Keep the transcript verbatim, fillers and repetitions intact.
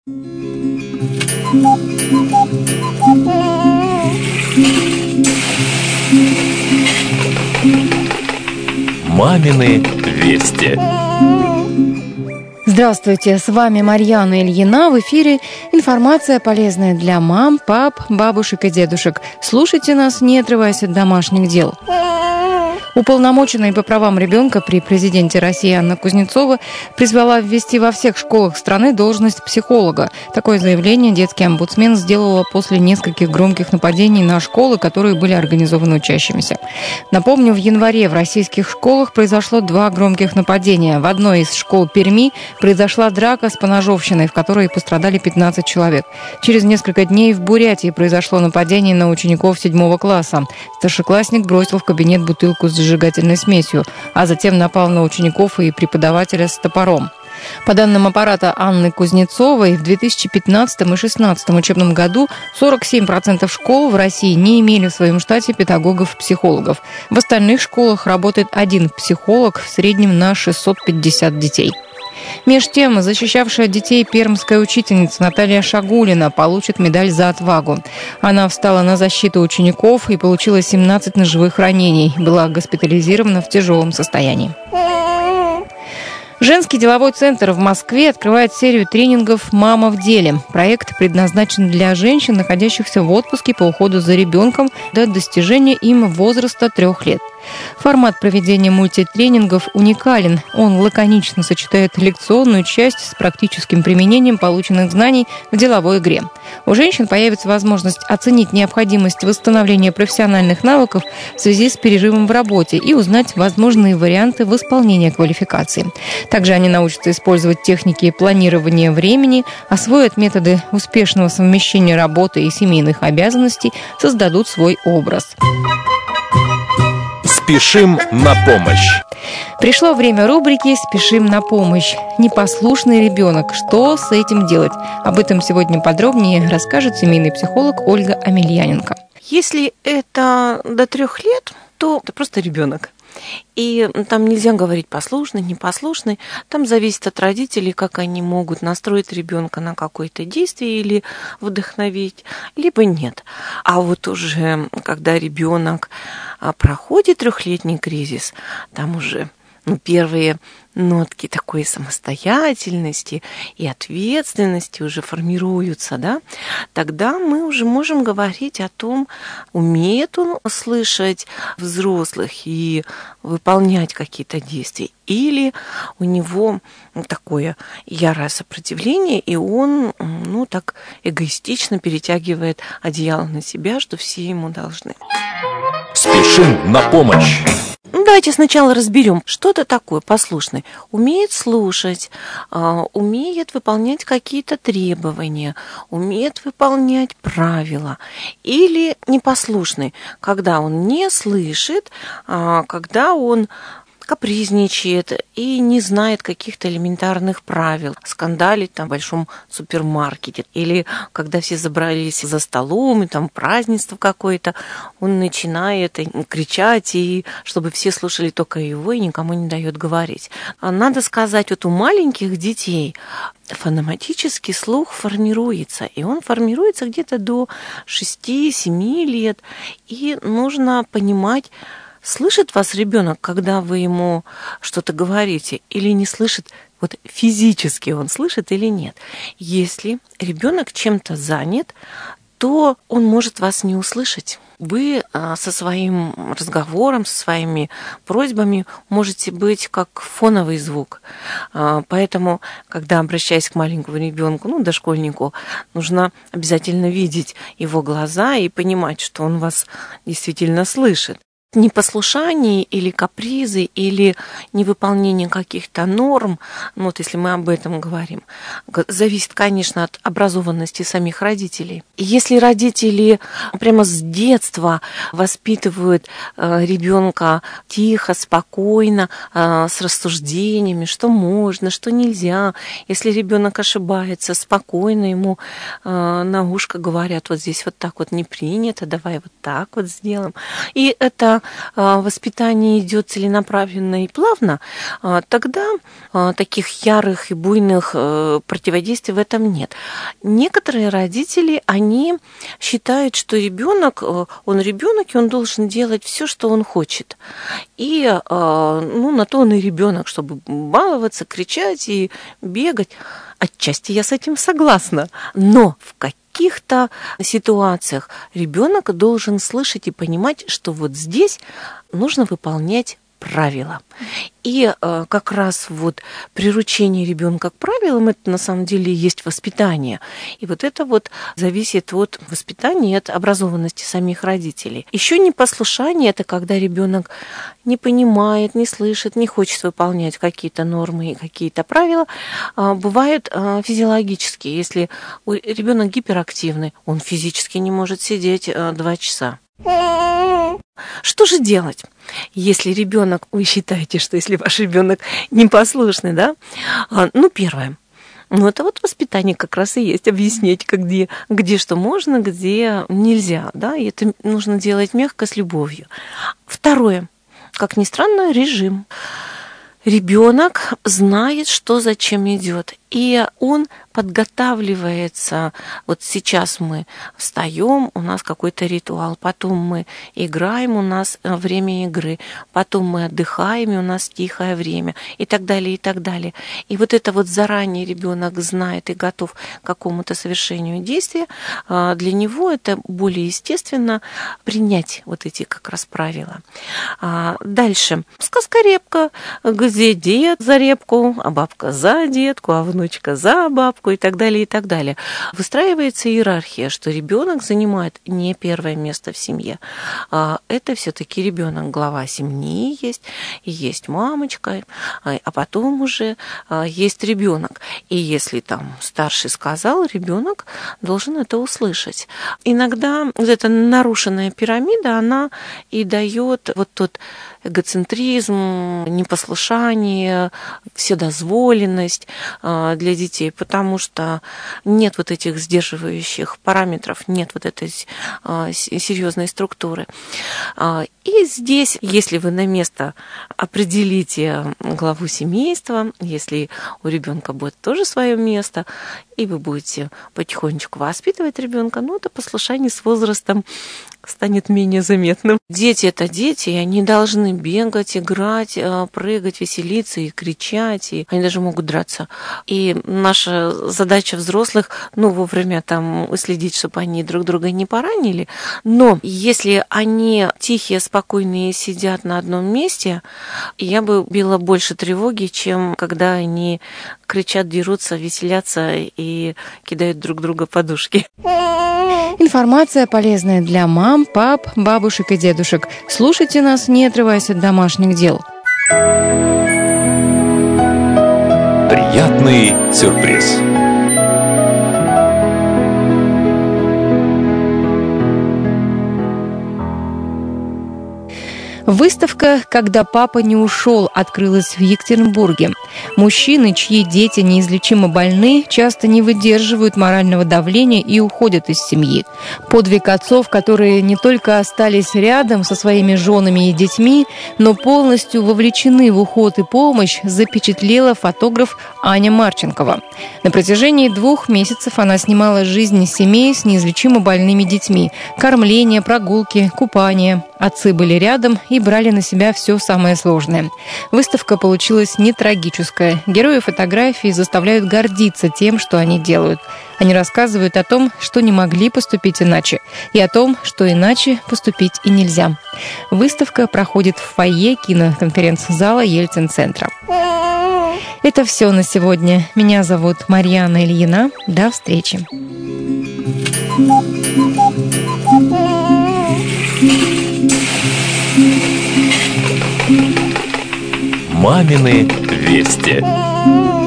Мамины вести. Здравствуйте, с вами Марьяна Ильина. В эфире информация, полезная для мам, пап, бабушек и дедушек. Слушайте нас, не отрываясь от домашних дел. Уполномоченная по правам ребенка при президенте России Анна Кузнецова призвала ввести во всех школах страны должность психолога. Такое заявление детский омбудсмен сделала после нескольких громких нападений на школы, которые были организованы учащимися. Напомню, в январе в российских школах произошло два громких нападения. В одной из школ Перми произошла драка с поножовщиной, в которой пострадали пятнадцать человек. Через несколько дней в Бурятии произошло нападение на учеников седьмого класса. Старшеклассник бросил в кабинет бутылку с зажигательной смесью, а затем напал на учеников и преподавателя с топором. По данным аппарата Анны Кузнецовой, в две тысячи пятнадцатом и две тысячи шестнадцатом учебном году сорок семь процентов школ в России не имели в своем штате педагогов-психологов. В остальных школах работает один психолог в среднем на шестьсот пятьдесят детей. Меж тем, защищавшая детей пермская учительница Наталья Шагулина получит медаль за отвагу. Она встала на защиту учеников и получила семнадцать ножевых ранений. Была госпитализирована в тяжелом состоянии. Женский деловой центр в Москве открывает серию тренингов «Мама в деле». Проект предназначен для женщин, находящихся в отпуске по уходу за ребенком до достижения им возраста трех лет. Формат проведения мультитренингов уникален. Он лаконично сочетает лекционную часть с практическим применением полученных знаний в деловой игре. У женщин появится возможность оценить необходимость восстановления профессиональных навыков в связи с перерывом в работе и узнать возможные варианты восполнения квалификации. Также они научатся использовать техники планирования времени, освоят методы успешного совмещения работы и семейных обязанностей, создадут свой образ. Спешим на помощь. Пришло время рубрики «Спешим на помощь». Непослушный ребенок. Что с этим делать? Об этом сегодня подробнее расскажет семейный психолог Ольга Амельяненко. Если это до трех лет, то это просто ребенок. И там нельзя говорить послушный, непослушный. Там зависит от родителей, как они могут настроить ребенка на какое-то действие или вдохновить, либо нет. А вот уже когда ребенок проходит трехлетний кризис, там уже ну, первые нотки такой самостоятельности и ответственности уже формируются, да, тогда мы уже можем говорить о том, умеет он слышать взрослых и выполнять какие-то действия, или у него такое ярое сопротивление, и он, ну, так эгоистично перетягивает одеяло на себя, что все ему должны. Спешим на помощь. Ну, давайте сначала разберем, что это такое послушный. Умеет слушать, умеет выполнять какие-то требования, умеет выполнять правила. Или непослушный, когда он не слышит, когда он капризничает и не знает каких-то элементарных правил, скандалит там в большом супермаркете. Или когда все забрались за столом, и там празднество какое-то, он начинает кричать, и чтобы все слушали только его, и никому не дает говорить. А надо сказать, вот у маленьких детей фонематический слух формируется, и он формируется где-то до шести-семи лет, и нужно понимать, слышит вас ребенок, когда вы ему что-то говорите, или не слышит, вот физически он слышит или нет. Если ребенок чем-то занят, то он может вас не услышать. Вы со своим разговором, со своими просьбами можете быть как фоновый звук. Поэтому, когда обращаясь к маленькому ребенку, ну, дошкольнику, нужно обязательно видеть его глаза и понимать, что он вас действительно слышит. Непослушание или капризы, или невыполнение каких-то норм, ну вот если мы об этом говорим, зависит, конечно, от образованности самих родителей. И если родители прямо с детства воспитывают ребенка тихо, спокойно, с рассуждениями, что можно, что нельзя, если ребенок ошибается, спокойно ему на ушко говорят, вот здесь вот так вот не принято, давай вот так вот сделаем. И это воспитание идет целенаправленно и плавно, тогда таких ярых и буйных противодействий в этом нет. Некоторые родители, они считают, что ребенок, он ребенок, и он должен делать все, что он хочет. И ну, на то он и ребенок, чтобы баловаться, кричать и бегать. Отчасти я с этим согласна. Но в каких В каких-то ситуациях ребенок должен слышать и понимать, что вот здесь нужно выполнять правила. И э, как раз вот приручение ребенка к правилам, это на самом деле есть воспитание. И вот это вот зависит от воспитания, от образованности самих родителей. Еще непослушание – это когда ребенок не понимает, не слышит, не хочет выполнять какие-то нормы и какие-то правила. А, бывают а, физиологические. Если ребенок гиперактивный, он физически не может сидеть а, два часа. Что же делать, если ребенок, вы считаете, что если ваш ребенок непослушный, да? Ну, первое. Ну, это вот воспитание как раз и есть, объяснить, где, где что можно, где нельзя, да, и это нужно делать мягко, с любовью. Второе. Как ни странно, режим. Ребенок знает, что зачем идет, и он подготавливается. Вот сейчас мы встаем, у нас какой-то ритуал, потом мы играем, у нас время игры, потом мы отдыхаем, и у нас тихое время, и так далее, и так далее. И вот это вот заранее ребенок знает и готов к какому-то совершению действия, для него это более естественно принять вот эти как раз правила. Дальше. Сказка-репка, где дед за репку, а бабка за детку, а внучка за бабку и так далее, и так далее. Выстраивается иерархия, что ребенок занимает не первое место в семье. Это все-таки ребенок, глава семьи есть, и есть мамочка, а потом уже есть ребенок. И если там старший сказал, ребенок должен это услышать. Иногда вот эта нарушенная пирамида, она и дает вот тот эгоцентризм, непослушание, вседозволенность для детей, потому что нет вот этих сдерживающих параметров, нет вот этой серьезной структуры. И здесь, если вы на место определите главу семейства, если у ребенка будет тоже свое место, и вы будете потихонечку воспитывать ребенка, ну, это послушание с возрастом станет менее заметным. Дети – это дети, и они должны бегать, играть, прыгать, веселиться и кричать, и они даже могут драться. И наша задача взрослых, ну, вовремя там следить, чтобы они друг друга не поранили. Но если они тихие, спокойные, сидят на одном месте, я бы била больше тревоги, чем когда они кричат, дерутся, веселятся и кидают друг друга подушки. Информация полезная для мам, пап, бабушек и дедушек. Слушайте нас, не отрываясь от домашних дел. Приятный сюрприз. Выставка «Когда папа не ушел» открылась в Екатеринбурге. Мужчины, чьи дети неизлечимо больны, часто не выдерживают морального давления и уходят из семьи. Подвиг отцов, которые не только остались рядом со своими женами и детьми, но полностью вовлечены в уход и помощь, запечатлела фотограф Аня Марченкова. На протяжении двух месяцев она снимала жизнь семей с неизлечимо больными детьми. Кормление, прогулки, купание. Отцы были рядом и брали на себя все самое сложное. Выставка получилась не трагическая. Герои фотографии заставляют гордиться тем, что они делают. Они рассказывают о том, что не могли поступить иначе, и о том, что иначе поступить и нельзя. Выставка проходит в фойе киноконференц-зала Ельцин-центра. Это все на сегодня. Меня зовут Марьяна Ильина. До встречи. Мамины вести.